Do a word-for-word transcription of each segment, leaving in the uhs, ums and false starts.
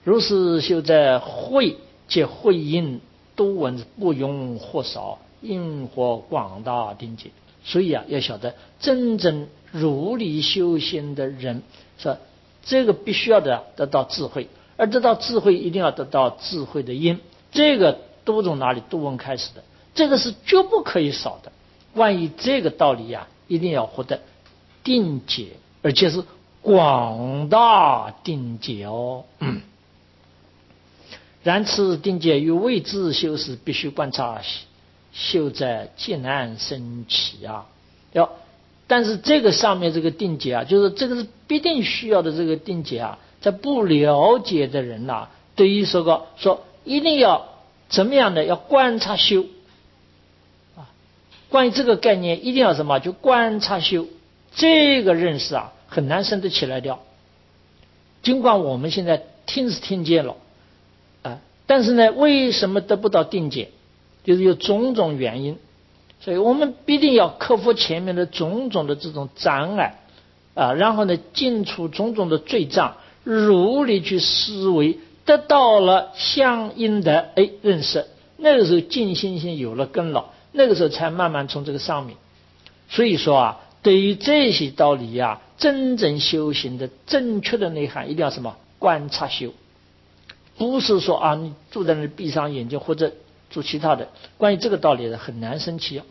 如是修在慧，皆慧因多闻不容或少，因或广大定解。所以啊，要晓得真正如理修行的人，说这个必须要的得到智慧，而得到智慧一定要得到智慧的因。这个都从哪里？多闻开始的，这个是绝不可以少的。关于这个道理呀、啊，一定要获得定解，而且是广大定解哦。嗯，然此定解与未知修时，必须观察修在艰难生起啊。要，但是这个上面这个定解啊，就是这个是必定需要的这个定解啊，在不了解的人呐、啊，对于说个说一定要怎么样的，要观察修啊。关于这个概念，一定要什么？就观察修，这个认识啊，很难生得起来的。尽管我们现在听是听见了啊，但是呢，为什么得不到定解？就是有种种原因，所以我们必定要克服前面的种种的这种障碍啊，然后呢，尽除种种的罪障，如理去思维，得到了相应的哎认识。那个时候尽心心有了根了，那个时候才慢慢从这个上面。所以说啊，对于这些道理啊，真正修行的正确的内涵，一定要什么？观察修，不是说啊，你坐在那里闭上眼睛或者做其他的。关于这个道理的很难生气啊，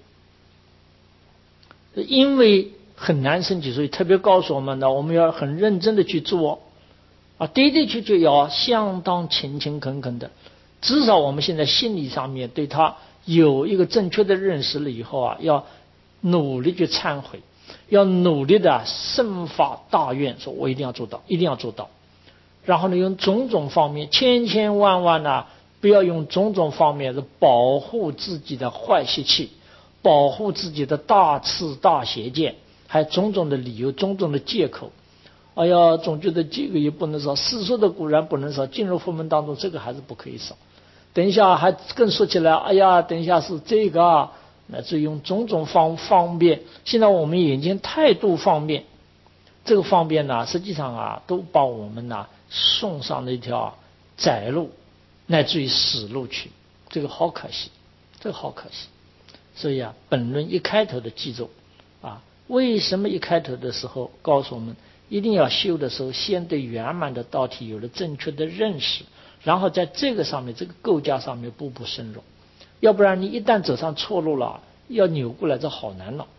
因为很难生气，所以特别告诉我们呢，我们要很认真的去做啊，的的确确要相当勤勤恳恳的。至少我们现在心理上面对他有一个正确的认识了以后啊，要努力去忏悔，要努力的生发大愿，说我一定要做到，一定要做到。然后呢，用种种方面，千千万万啊，不要用种种方面的保护自己的坏习气，保护自己的大痴大邪见，还有种种的理由，种种的借口。哎呀，总觉得这个也不能少，世俗的固然不能少，进入佛门当中这个还是不可以少。等一下还更说起来，哎呀，等一下是这个啊，乃至用种种方方便。现在我们眼睛太多方便，这个方便呢，实际上啊，都把我们呢送上了一条窄路，乃至于死路去。这个好可惜，这个好可惜。所以啊，本论一开头的记住啊，为什么一开头的时候告诉我们，一定要修的时候，先对圆满的道体有了正确的认识，然后在这个上面，这个构架上面步步深入。要不然你一旦走上错路了，要扭过来这好难了。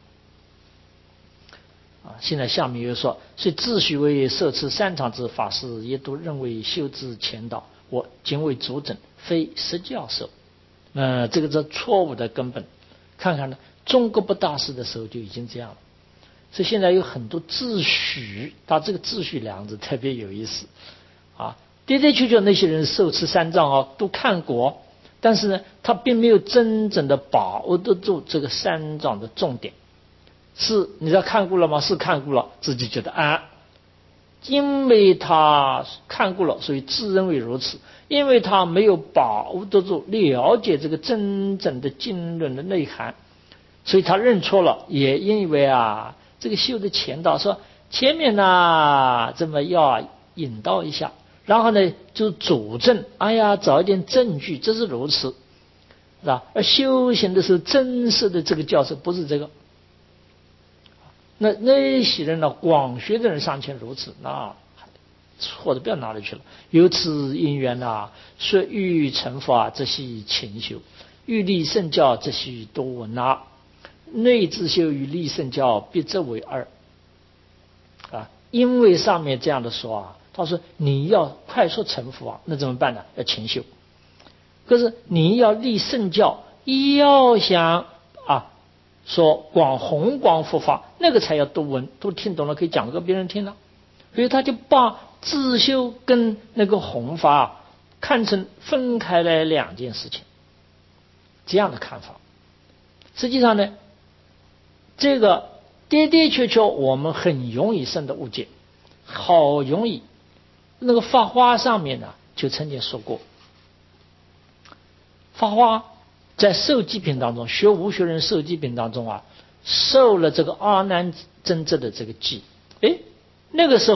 啊，现在下面又说，所以自诩为受持三场之法师，也都认为修之前道，我仅为主整，非实教授。呃，这个是错误的根本。看看呢，中国不大师的时候就已经这样了。所以现在有很多自诩，他这个自诩两个字特别有意思啊。的的确确那些人受持三藏啊，都看过，但是呢，他并没有真正的把握得住这个三藏的重点。是你知道看过了吗？是看过了，自己觉得啊，因为他看过了，所以自认为如此。因为他没有把握得住、了解这个真正的经论的内涵，所以他认错了。也因为啊，这个修的前道说前面呢，这么要引导一下，然后呢就佐证，哎呀，找一点证据，这是如此，是吧？而修行的时候，真实的这个教授不是这个。那那些人呢，广学的人尚且如此，那错的不要哪里去了。由此因缘啊，说欲成佛则系勤修，欲立圣教则系多闻啊。内自修与立圣教，必则为二啊。因为上面这样的说啊，他说你要快速成佛啊，那怎么办呢？要勤修。可是你要立圣教，要想啊。说广弘广佛法，那个才要多闻，都听懂了，可以讲给别人听了。所以他就把自修跟那个弘法看成分开来两件事情，这样的看法。实际上呢，这个的的确确我们很容易生的误解，好容易。那个法华上面呢，就曾经说过，法华在受记品当中，学无学人受记品当中啊，受了这个阿难真正的这个记。哎，那个时候啊，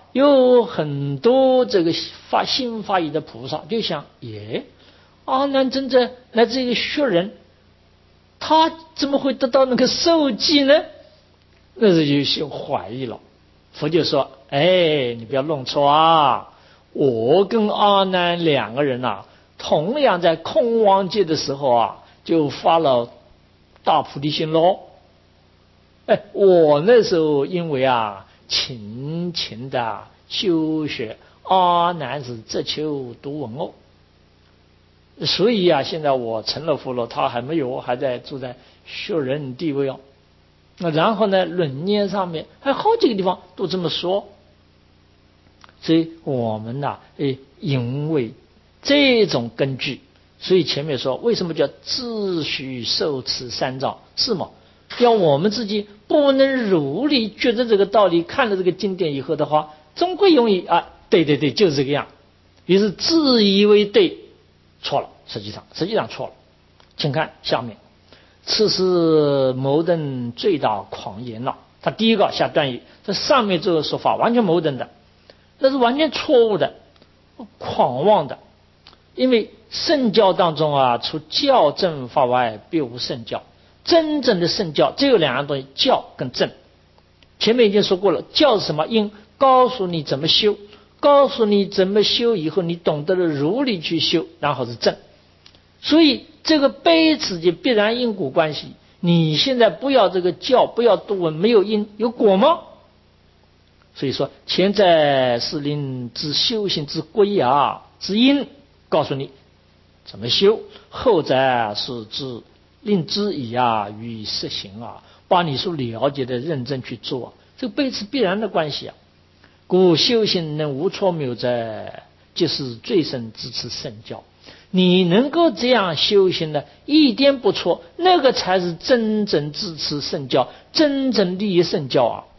有很多这个发新发意的菩萨就想，耶，阿难尊者乃至一个学人，他怎么会得到那个受记呢？那是就就怀疑了。佛就说，哎，你不要弄错啊，我跟阿难两个人啊，同样在空亡界的时候啊，就发了大菩提心喽。哎，我那时候因为啊勤勤的修学，阿难是只求独闻哦，所以啊，现在我成了佛了，他还没有，还在住在学人地位哦。那然后呢，论念上面还好几个地方都这么说。所以我们呐、啊，哎，因为这种根据，所以前面说为什么叫自须受持三藏，是吗？要我们自己不能如理觉得这个道理，看了这个经典以后的话，总归容易啊，对对对，就是这个样。于是自以为对，错了，实际上实际上错了。请看下面，此时谋等最大狂言了。他第一个下断语，这上面这个说法完全谋等的，那是完全错误的，狂妄的。因为圣教当中啊，除教正法外，别无圣教。真正的圣教只有两样东西，教跟正。前面已经说过了，教是什么？因告诉你怎么修，告诉你怎么修以后，你懂得了如理去修，然后是正。所以这个彼此就必然因果关系。你现在不要这个教，不要读闻，没有因有果吗？所以说，前在是令之修行之归啊之因，告诉你怎么修；后在是之令之以啊与实行啊，把你所了解的认真去做、啊，这个彼此必然的关系啊。故修行能无错谬者，即是最深支持圣教。你能够这样修行的一点不错，那个才是真正支持圣教，真正利益圣教啊！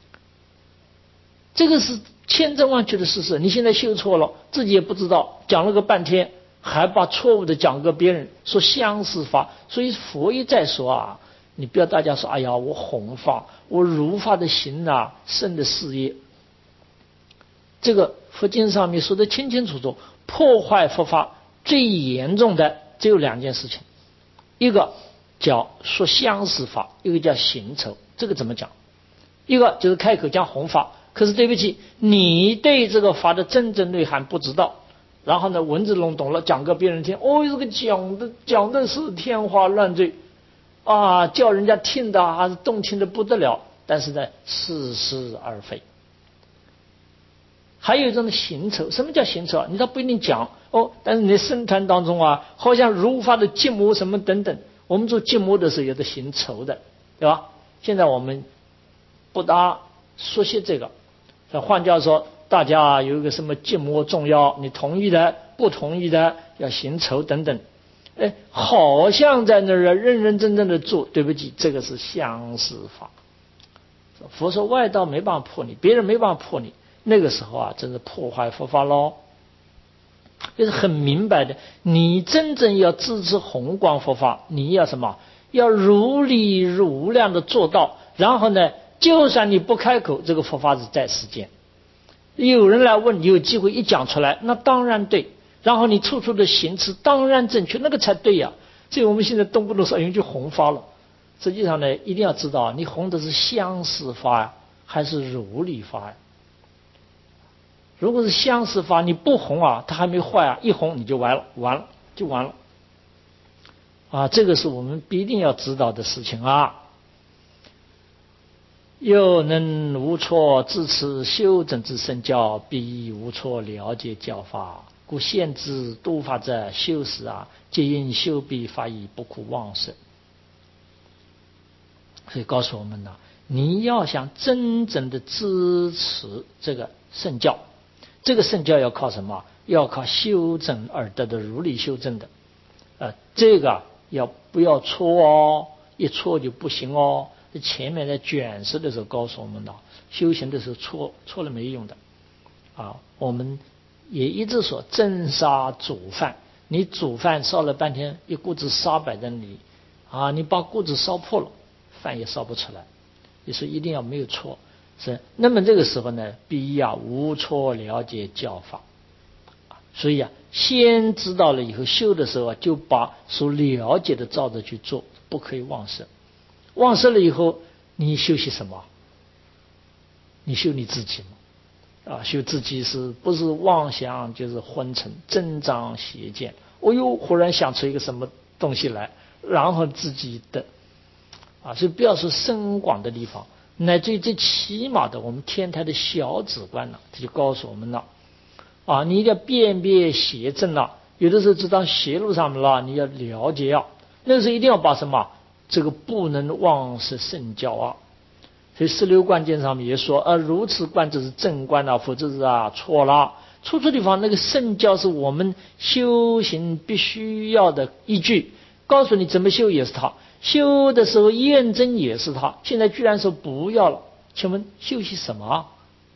这个是千真万确的事实。你现在修错了，自己也不知道，讲了个半天，还把错误的讲给别人，说相似法。所以佛一再说啊，你不要大家说，哎呀，我弘法，我如法的行啊，圣的事业。这个佛经上面说的清清楚楚，破坏佛法最严重的只有两件事情，一个叫说相似法，一个叫行仇。这个怎么讲？一个就是开口讲弘法，可是对不起，你对这个法的真正内涵不知道，然后呢文字弄懂了，讲给别人听，哦，这个讲的讲的是天花乱坠啊，叫人家听的还是动听的不得了，但是呢似是而非。还有一种行仇，什么叫行仇啊？你倒不一定讲哦，但是你的僧团当中啊，好像如法的结魔什么等等，我们做结魔的时候有的行仇的，对吧？现在我们不大说些这个，换句话说，大家有一个什么结魔重要，你同意的、不同意的要行仇等等，哎，好像在那儿认认真真的做，对不起，这个是相似法。佛说外道没办法破你，别人没办法破你。那个时候啊，真是破坏佛法喽！就是很明白的，你真正要支持弘广佛法，你要什么？要如理如量的做到。然后呢，就算你不开口，这个佛法是在世间。有人来问，你有机会一讲出来，那当然对。然后你处处的行持当然正确，那个才对呀、啊。所以我们现在动不动说，哎，就弘法了。实际上呢，一定要知道，你弘的是相似法呀，还是如理法呀？如果是相似法，你不红啊，它还没坏啊，一红你就完了，完了就完了啊！这个是我们必定要知道的事情啊。又能无错自持修正之圣教，必无错了解教法，故限制度法者修时啊，皆因修必法义，不可忘失。所以告诉我们呢，你要想真正的支持这个圣教。这个圣教要靠什么？要靠修正而得的如理修正的，呃，这个要不要错哦？一错就不行哦。前面在卷释的时候告诉我们的，修行的时候错错了没用的啊。我们也一直说真沙煮饭，你煮饭烧了半天，一锅子沙摆在那里啊，你把锅子烧破了，饭也烧不出来。你说一定要没有错。 是。那么这个时候呢，必啊无错了解教法，所以啊，先知道了以后修的时候啊，就把所了解的照着去做，不可以忘失。忘失了以后，你修习什么？你修你自己嘛。啊，修自己是不是妄想就是昏沉、增长邪见？我又忽然想出一个什么东西来，然后自己的啊，所以不要说深广的地方，乃至于最起码的我们天台的小止观呢，他就告诉我们了啊，你一定要辨别邪正了，有的时候知道邪路上面了，你要了解啊，那个时候一定要把什么这个不能忘失圣教啊。所以十六观经上面也说，啊，如此观就是正观啊，否则是啊错了。错错地方，那个圣教是我们修行必须要的依据，告诉你怎么修也是它，修的时候验证也是它。现在居然说不要了，请问修习什么？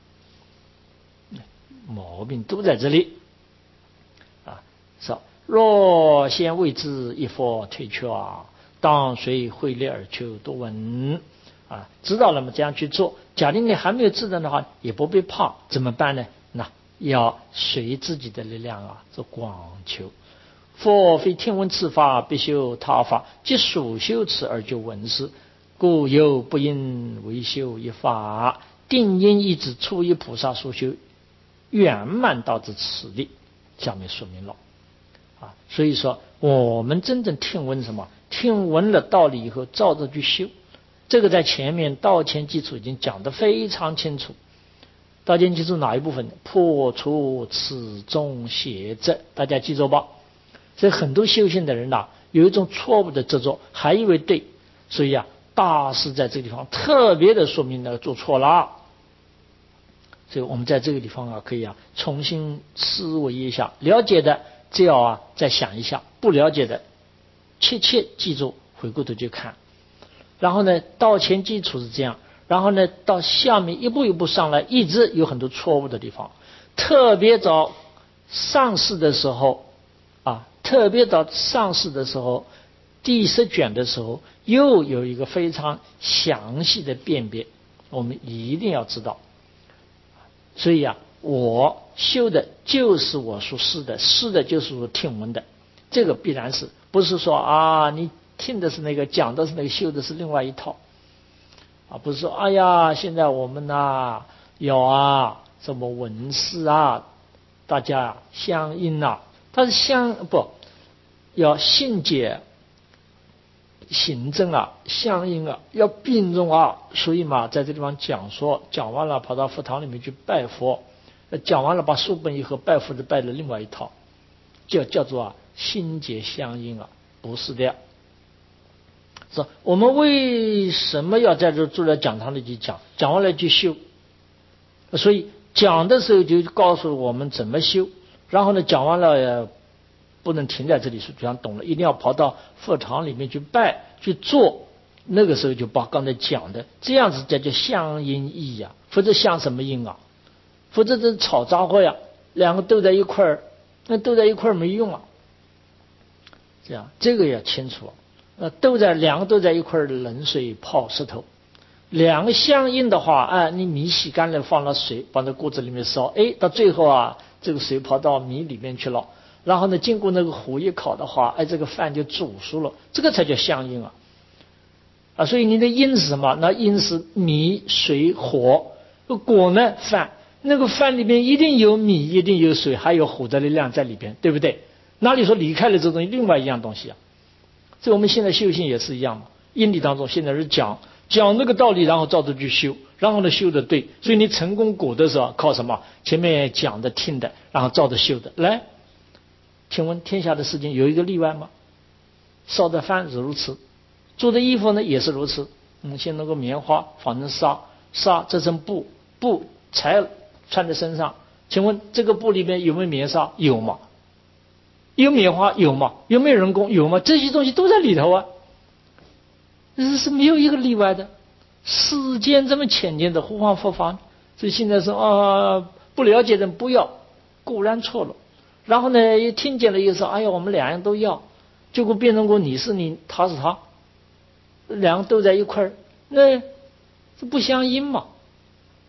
毛病都在这里啊！说若先为之一佛退却啊，当随会力而求多闻。啊，知道了嘛？这样去做。假定你还没有自证的话，也不必怕。怎么办呢？那要随自己的力量啊，做广求。佛非听闻此法，必修他法，即属修此而就闻思，故有不应为修一法，定因一指初一菩萨所修圆满道之此力。下面说明了啊，所以说我们真正听闻什么？听闻了道理以后，照着去修。这个在前面道前基础已经讲得非常清楚。道前基础哪一部分？破除此中邪执，大家记住吧。所以很多修行的人呐、啊，有一种错误的执着，还以为对，所以啊，大师在这个地方特别的说明了做错了。所以我们在这个地方啊，可以啊重新思维一下，了解的只要啊再想一下，不了解的切切记住，回过头去看。然后呢，道前基础是这样，然后呢，到下面一步一步上来，一直有很多错误的地方。特别早上市的时候啊，特别早上市的时候，第十卷的时候，又有一个非常详细的辨别，我们一定要知道。所以啊，我修的就是我所示的，示的就是我听闻的，这个必然是不是说啊你听的是那个，讲的是那个，修的是另外一套啊，不是说哎呀现在我们呐、啊、有啊什么文士啊，大家相应啊，它是相不要信解行政啊相应啊要并重啊，所以嘛在这地方讲说，讲完了跑到佛堂里面去拜佛，讲完了把书本以后拜佛的拜了另外一套，叫叫做啊心结相应啊，不是的。说我们为什么要在这坐在讲堂里去讲，讲完了去修？所以讲的时候就告诉我们怎么修，然后呢讲完了不能停在这里说就想懂了，一定要跑到佛堂里面去拜去做，那个时候就把刚才讲的这样子，这叫相应义呀、啊，否则相什么应啊？否则这是吵杂货呀，两个斗在一块儿，那斗在一块儿没用啊。这样这个要清楚。呃，都在两个都在一块儿，冷水泡石头。两个相应的话，哎，你米洗干了，放了水，放在锅子里面烧，哎，到最后啊，这个水跑到米里面去了。然后呢，经过那个火一烤的话，哎，这个饭就煮熟了，这个才叫相应啊。啊，所以你的因是什么？那因是米、水、火，果呢饭。那个饭里面一定有米，一定有水，还有火的力量在里边，对不对？哪里说离开了这东西，另外一样东西啊？所以我们现在修行也是一样嘛，因理当中现在是讲讲那个道理，然后照着去修，然后呢修的对，所以你成功果的时候靠什么？前面讲的听的，然后照着修的。来，请问天下的事情有一个例外吗？烧的饭是如此，做的衣服呢也是如此。嗯，先弄个棉花纺成纱，纱织成布，布才穿在身上。请问这个布里面有没有棉纱？有吗？有棉花有吗？有没有人工？有吗？这些东西都在里头啊，这是没有一个例外的。世间这么浅见的何况佛法呢？所以现在说啊，不了解的不要，固然错了。然后呢，一听见了又说，哎呀，我们两样都要，结果变成过你是你，他是他，两个都在一块儿，那这不相应嘛。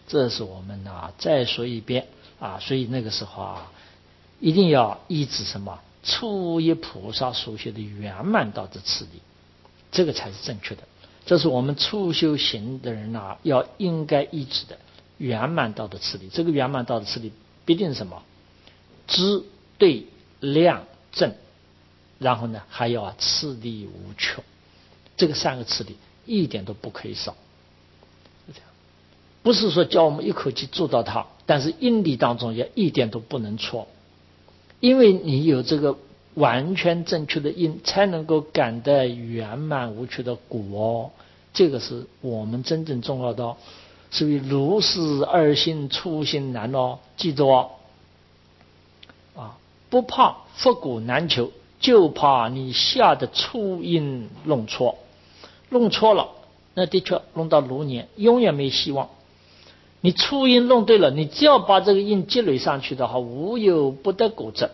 这是我们啊再说一遍啊，所以那个时候啊，一定要依止什么初一菩萨所学的圆满道的次第，这个才是正确的。这是我们初修行的人啊，要应该依止的圆满道的次第。这个圆满道的次第必定是什么？知对量正，然后呢还要啊次第无缺，这个三个次第一点都不可以少。是这样，不是说叫我们一口气做到它，但是因地当中也一点都不能错，因为你有这个完全正确的因，才能够感得圆满无缺的果哦。这个是我们真正重要的哦。所以如是二心初心难哦，记住哦。啊，不怕佛果难求，就怕你下的初因弄错，弄错了，那的确弄到如年，永远没希望。你初因弄对了，你只要把这个因积累上去的话，无有不得果者。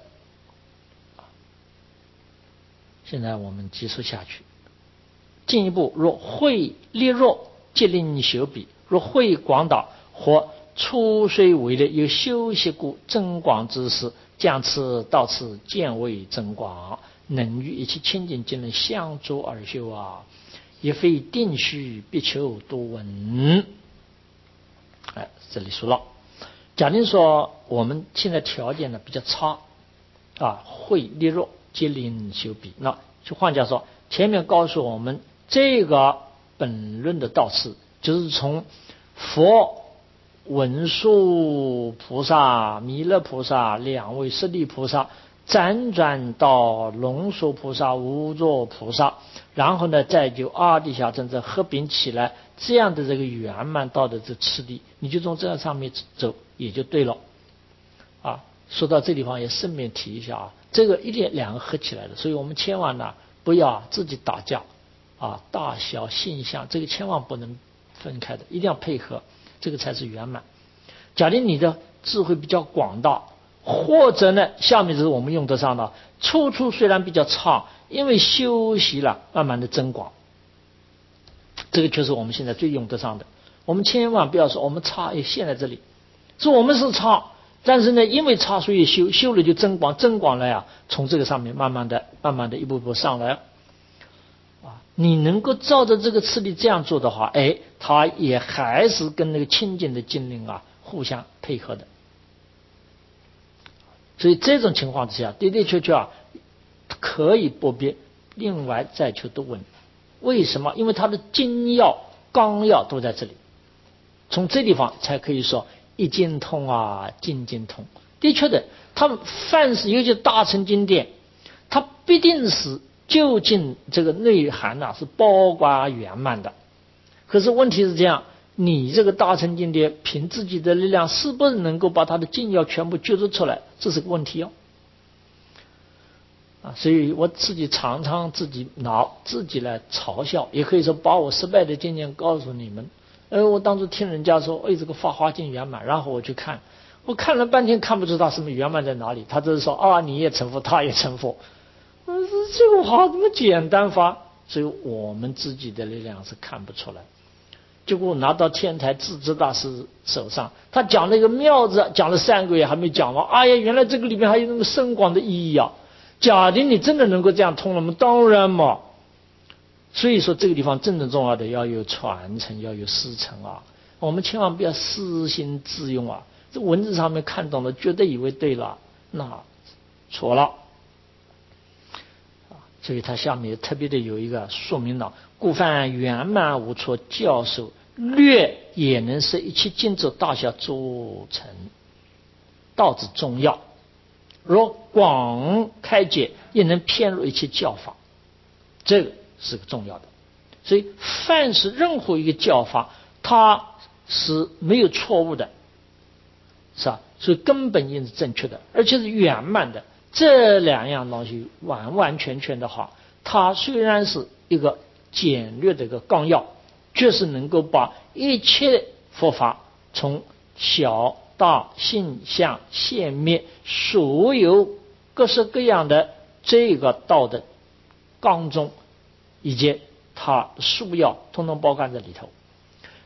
现在我们继续下去，进一步，若慧力弱，即令修彼；若慧广大，或初虽为力，有修习故，增广之事，将此到此见为增广，能与一切清净经能相助而修啊！也非定须必求多闻。哎，这里说了，假定说我们现在条件呢比较差啊，慧力弱，即令修彼。那就换句话说，前面告诉我们这个本论的道次，就是从佛、文殊菩萨、弥勒菩萨两位舍利菩萨辗转到龙树菩萨、无著菩萨，然后呢再就阿底峡真正合并起来，这样的这个圆满道的这次第，你就从这样上面走也就对了啊。说到这地方也顺便提一下啊，这个一定两个合起来的，所以我们千万呢不要自己打架啊，大小性相这个千万不能分开的，一定要配合，这个才是圆满。假定你的智慧比较广大，或者呢下面就是我们用得上的，初初虽然比较差，因为修习了慢慢的增广，这个就是我们现在最用得上的。我们千万不要说我们差也陷在这里，说我们是差，但是呢因为差所以修，修了就增广，增广了呀，从这个上面慢慢的慢慢的一步步上来啊。你能够照着这个次第这样做的话，哎，它也还是跟那个清净的精灵啊互相配合的。所以这种情况之下，的的确确啊可以不必另外再求多闻。为什么？因为它的精要纲要都在这里，从这地方才可以说一经通啊，经经通。的确的，他们凡是尤其大乘经典，它必定是究竟这个内涵呐、啊、是包括圆满的。可是问题是这样，你这个大乘经典凭自己的力量是不是能够把它的精要全部揪出出来，这是个问题哦。啊，所以我自己常常自己拿自己来嘲笑，也可以说把我失败的经验告诉你们。呃，我当初听人家说，哎，这个法华经圆满，然后我去看，我看了半天看不出它什么圆满在哪里，他只是说啊，你也成佛，他也成佛。我说这个话怎么简单法？所以我们自己的力量是看不出来。结果拿到天台智智大师手上，他讲了一个妙字，讲了三个月还没讲完。哎呀，原来这个里面还有那么深广的意义啊！假定你真的能够这样通了吗？当然嘛。所以说这个地方真正重要的要有传承，要有师承啊。我们千万不要私心自用啊！这文字上面看懂了，绝对以为对了，那错了。所以他下面特别的有一个说明了，故凡圆满无错教授，略也能使一切经咒大小做成，道之重要。若广开解，也能偏入一切教法，这个是个重要的。所以凡是任何一个教法，它是没有错误的，是吧？所以根本因是正确的，而且是圆满的。这两样东西完完全全的话，它虽然是一个简略的一个纲要，却是能够把一切佛法从小大性相现灭所有各式各样的这个道的纲中以及它束要通通包含在里头。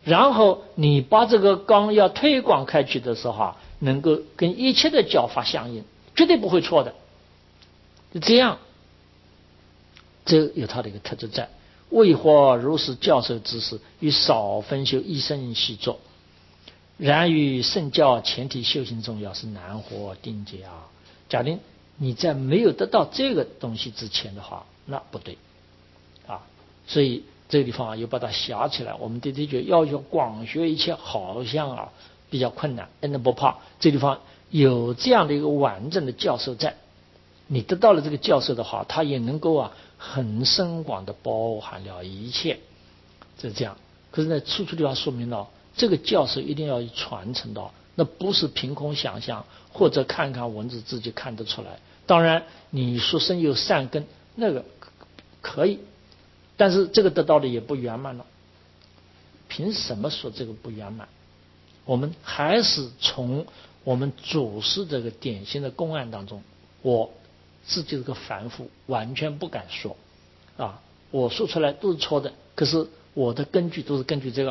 然后你把这个纲要推广开去的时候啊，能够跟一切的教法相应，绝对不会错的。就这样，这有它的一个特质在。为或如是教授之事，与少分修一生习作，然于圣教前提修行重要，是难获定解啊。假定你在没有得到这个东西之前的话，那不对啊。所以这个地方啊，又把它狭起来。我们对这句要求广学一切，好像啊比较困难。那不怕，这地方有这样的一个完整的教授在，你得到了这个教授的话，他也能够啊很深广的包含了一切，就是这样。可是呢，处处地方说明了这个教授一定要传承到，那不是凭空想象或者看看文字自己看得出来。当然，你说生有善根，那个可以，但是这个得到的也不圆满了。凭什么说这个不圆满？我们还是从我们祖师这个典型的公案当中，我自己这个凡夫完全不敢说啊，我说出来都是错的，可是我的根据都是根据这个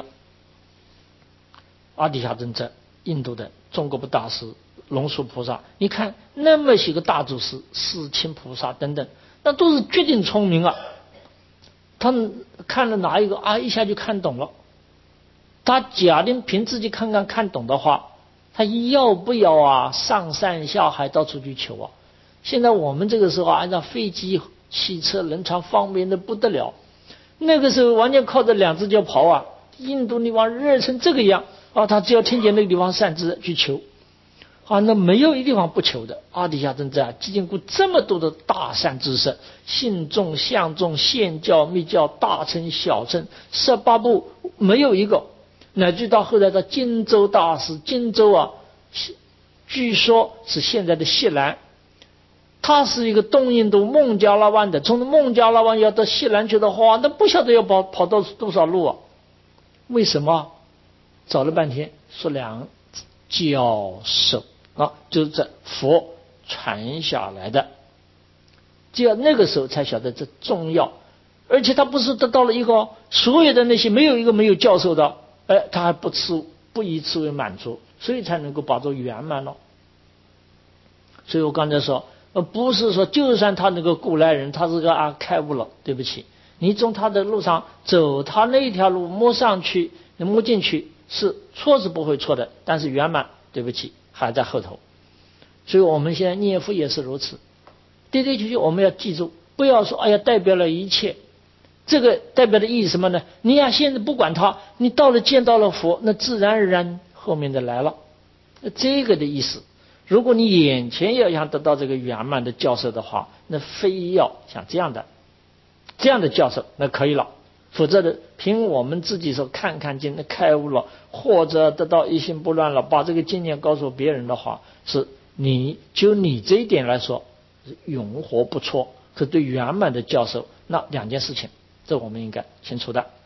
阿底峡尊者、印度的中国部大师、龙树菩萨，你看那么些个大祖师、世亲菩萨等等，那都是绝顶聪明啊。他们看了哪一个啊，一下就看懂了。他假定凭自己看看看懂的话，他要不要啊上山下海到处去求啊？现在我们这个时候按照飞机、汽车、人船方便的不得了，那个时候完全靠着两只脚跑啊。印度地方热成这个样啊，他只要听见那个地方善知去求啊，那没有一地方不求的。阿底峡尊者啊，经过这么多的大善知识，信众、相众、现教、密教、大乘、小乘，十八部没有一个，乃至到后来的荆州大师，荆州啊，据说是现在的西兰，他是一个东印度孟加拉湾的，从孟加拉湾要到西兰去的话，那不晓得要跑跑到多少路啊？为什么？找了半天，说两教授啊，就是这佛传下来的，只有那个时候才晓得这重要。而且他不是得到了一个所有的那些没有一个没有教授的，哎，他还不吃不以此为满足，所以才能够把这圆满了。所以我刚才说，呃，不是说就算他那个古来人，他是个啊开悟了，对不起，你从他的路上走，他那条路摸上去，摸进去是错是不会错的，但是圆满，对不起，还在后头。所以我们现在念佛也是如此，对对确确我们要记住，不要说哎呀代表了一切，这个代表的意义什么呢？你呀现在不管他，你到了见到了佛，那自然而然后面的来了，那这个的意思。如果你眼前要想得到这个圆满的教授的话，那非要像这样的这样的教授那可以了，否则的凭我们自己说看看经那开悟了，或者得到一心不乱了，把这个经验告诉别人的话，是你就你这一点来说是永活不错。可对圆满的教授，那两件事情，这我们应该清楚的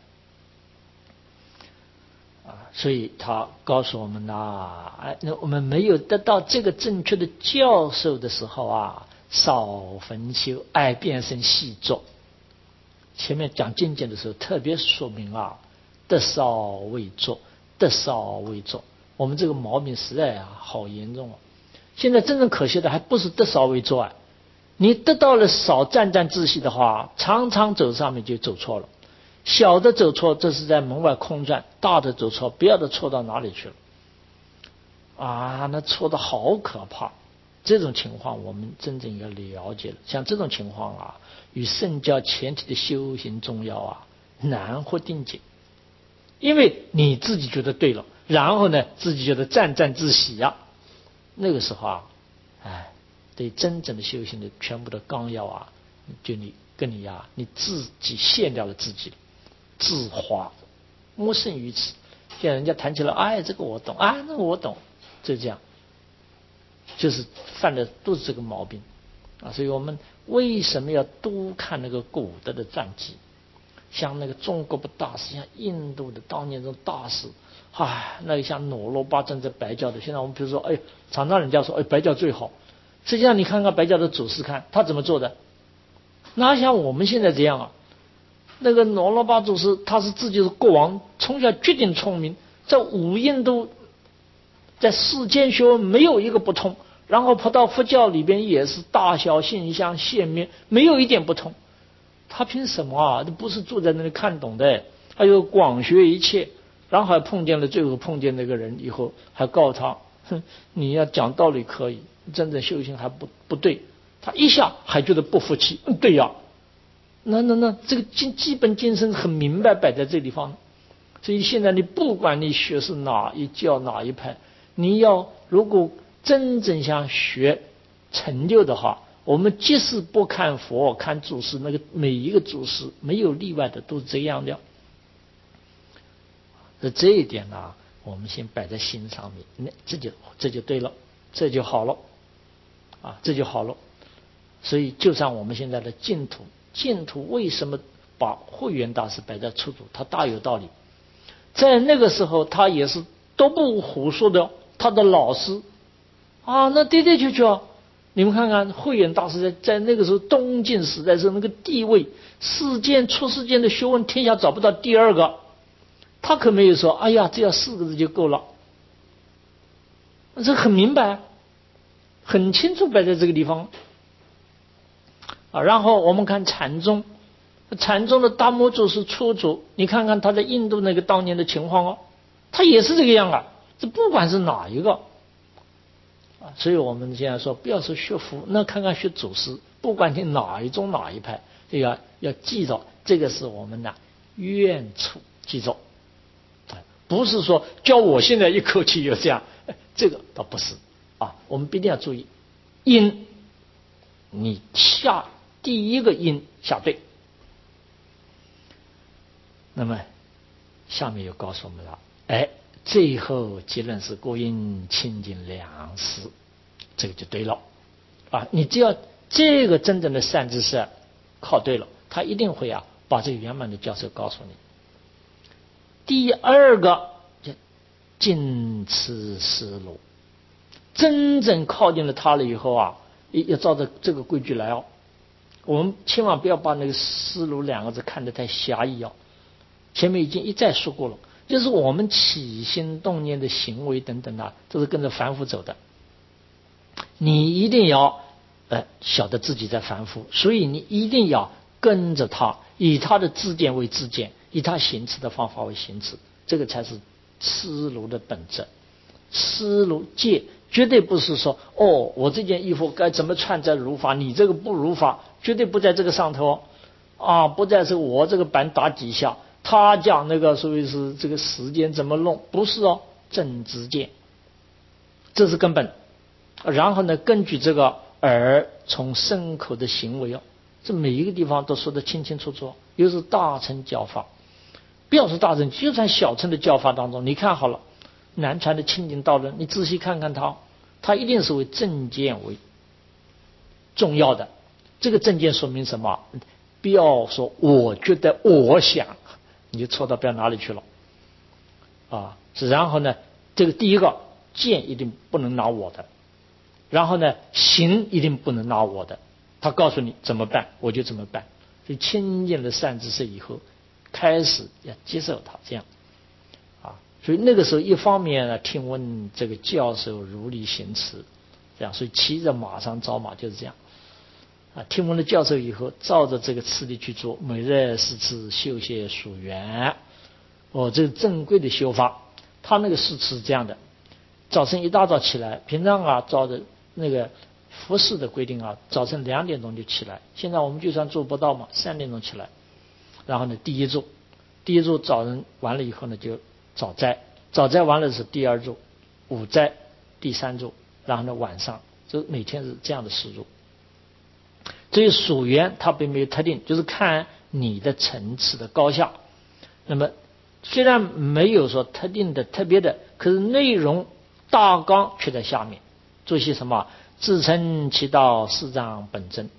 啊。所以他告诉我们呐，哎，那我们没有得到这个正确的教授的时候啊，少分修，爱变成细作。前面讲境界的时候特别说明啊，得少为作，得少为作。我们这个毛病实在啊好严重啊！现在真正可惜的还不是得少为作啊，你得到了少沾沾自喜的话，常常走上面就走错了。小的走错，这是在门外空转；大的走错，不要的错到哪里去了啊？那错的好可怕！这种情况我们真正要了解了。像这种情况啊，与圣教前提的修行重要啊，难获定解。因为你自己觉得对了，然后呢，自己觉得沾沾自喜呀、啊，那个时候啊，哎，对真正的修行的全部的纲要啊，就你跟你呀、啊，你自己陷掉了自己，自花，莫甚于此。现在人家谈起来，哎，这个我懂啊，那个我懂，就这样。就是犯的都是这个毛病啊，所以我们为什么要多看那个古德的传记？像那个中国的大师，像印度的当年这种大师，唉，那个像努罗巴真在白教的，现在我们比如说，哎，常常人家说，哎，白教最好。实际上你看看白教的祖师看他怎么做的，哪像我们现在这样啊？ 那个罗罗巴祖师他是自己是国王，从小绝顶聪明，在五印度在世间学问没有一个不通，然后跑到佛教里边也是大小现象现面，没有一点不通。他凭什么啊？这不是坐在那里看懂的，还有广学一切，然后还碰见了，最后碰见那个人以后，还告诉他，哼，你要讲道理可以，真正修行还不不对。他一下还觉得不服气，嗯，对呀，那那那这个基基本精神很明白摆在这地方。所以现在你不管你学是哪一教哪一派，你要如果真正想学成就的话，我们即使不看佛看祖师，那个每一个祖师没有例外的都是这样的。那这一点呢，我们先摆在心上面，那这就这就对了，这就好了啊，这就好了。所以就像我们现在的净土，净土为什么把慧远大师摆在初祖，他大有道理。在那个时候他也是都不胡说的，他的老师啊，那的的确确啊，你们看看慧远大师在在那个时候东晋时代是那个地位，世间出世间的学问天下找不到第二个，他可没有说哎呀只要四个字就够了，这很明白很清楚摆在这个地方啊。然后我们看禅宗，禅宗的达摩祖师初祖，你看看他在印度那个当年的情况哦，他也是这个样啊，这不管是哪一个啊，所以我们现在说不要说学佛，那看看学祖师，不管你哪一宗哪一派，这个要记着，这个是我们的愿处，记着，不是说教我现在一口气就这样，这个倒不是啊，我们必定要注意音，你下第一个音下对。那么下面又告诉我们了，哎，最后结论是过阴清净良师，这个就对了啊！你只要这个真正的善知识靠对了，他一定会啊把这个圆满的教授告诉你。第二个就尽持思路，真正靠近了他了以后啊，要照着这个规矩来哦。我们千万不要把那个思路两个字看得太狭义哦。前面已经一再说过了，就是我们起心动念的行为等等啊，都是跟着凡夫走的。你一定要呃晓得自己在凡夫，所以你一定要跟着他，以他的自见为自见，以他行持的方法为行持，这个才是思路的本质。思路戒绝对不是说哦，我这件衣服该怎么穿才如法，你这个不如法，绝对不在这个上头啊，不在是我这个板打几下。他讲那个所谓是这个时间怎么弄，不是哦，正知见，这是根本。然后呢，根据这个耳从身口的行为哦，这每一个地方都说得清清楚楚。又是大乘教法，不要说大乘，就算小乘的教法当中，你看好了，南传的清净道人，你仔细看看他，他一定是为正见为重要的。这个正见说明什么？不要说我觉得我想，你就错到不知道哪里去了啊！是，然后呢，这个第一个见一定不能拿我的，然后呢，行一定不能拿我的。他告诉你怎么办，我就怎么办。所以亲近了善知识以后，开始要接受他这样啊。所以那个时候，一方面呢，听闻这个教授如理行持，这样，所以骑着马上找马就是这样。啊，听闻了教授以后，照着这个次第去做，每日四次修些属缘。哦，这个正规的修法，他那个四次是这样的：早晨一大早起来，平常啊照着那个佛事的规定啊，早晨两点钟就起来。现在我们就算做不到嘛，三点钟起来，然后呢，第一咒，第一咒早晨完了以后呢，就早斋，早斋完了是第二咒，午斋，第三咒，然后呢晚上，就每天是这样的时咒。至于属缘，它并没有特定，就是看你的层次的高下。那么虽然没有说特定的特别的，可是内容大纲却在下面。做些什么？自成其道，四障本真。